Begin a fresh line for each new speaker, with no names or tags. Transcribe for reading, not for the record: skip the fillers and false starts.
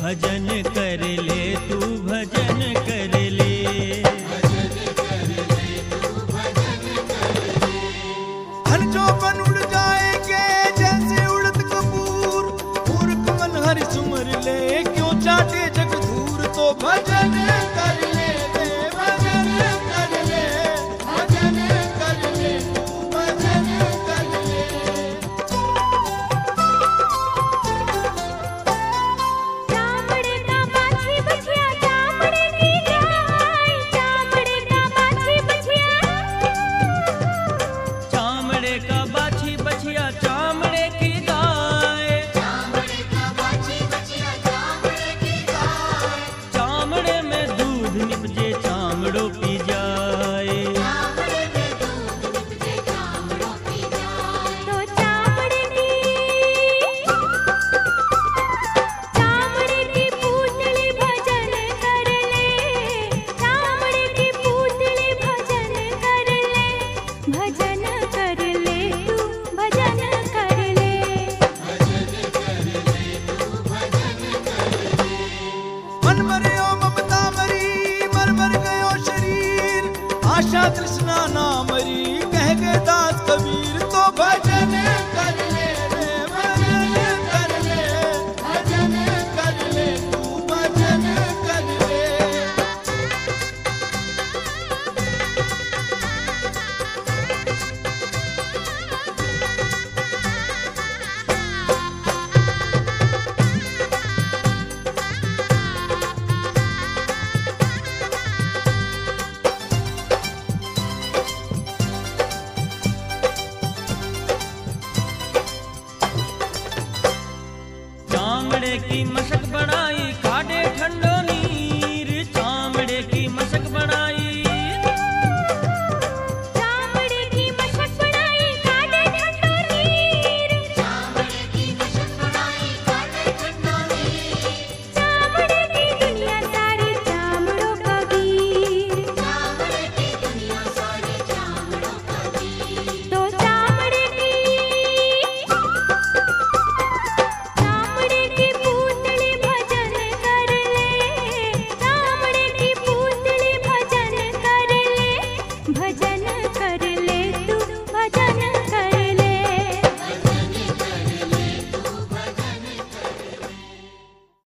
भजन कर ले तू भजन कर ले।
धन जोबन उड़ जाएंगे जैसे उड़द कपूर, मूर्ख मन हरि सुमर ले क्यों चाटे जग धूर। तो भजन कर ले रे भजन कर ले, भजन कर ले तू भजन कर ले।
चामड़े का बाछी बछिया चामड़े की गाय, चामड़े का बाछी बछिया,
चामड़े का बाछी बछिया चामड़े की गाय,
चामड़े का बाछी बछिया चामड़े की गाय,
चामड़े में दूध निपजे चामड़ों पी जाए।
चामड़े में दूध निपजे चामड़ों पी जाए। तो चामड़े की पूतली भजन कर ले, चामड़े की पूतली भजन कर ले, भजन कर ले तू भजन कर ले।
मन मरियो ममता मरी मर मर गयो शरीर, आशा तृष्णा ना मरी कह गए दास कबीर। तो भजन कर ले रे भजन कर ले, भजन कर ले तू भजन कर ले।
चामड़े की मशक बनाई काटे ठंडो नीर, चामड़े की मशक बनाई,
चामड़े की मशक बनाई काटे ठंडो नीर, चामड़े की मशक बनाई काटे ठंडो नीर। चामड़े की दुनिया सारी चामड़ों का वीर, चामड़े की दुनिया सारी चामड़ों का वीर। तो चामड़े की पूतली भजन कर ले, चामड़े की पूतली भजन कर ले, भजन कर ले तू भजन कर